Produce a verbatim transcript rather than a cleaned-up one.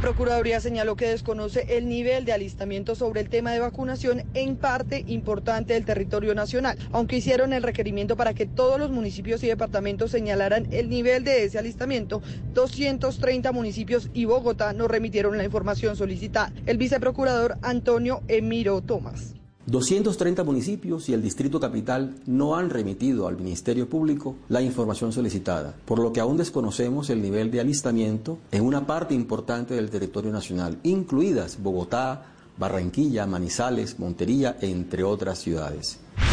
Procuraduría señaló que desconoce el nivel de alistamiento sobre el tema de vacunación en parte importante del territorio nacional, aunque hicieron el requerimiento para que todos los municipios y departamentos señalaran el nivel de ese alistamiento. doscientos treinta municipios y Bogotá no remitieron la información solicitada. El viceprocurador Antonio Emiro Tomás. doscientos treinta municipios y el Distrito Capital no han remitido al Ministerio Público la información solicitada, por lo que aún desconocemos el nivel de alistamiento en una parte importante del territorio nacional, incluidas Bogotá, Barranquilla, Manizales, Montería, entre otras ciudades.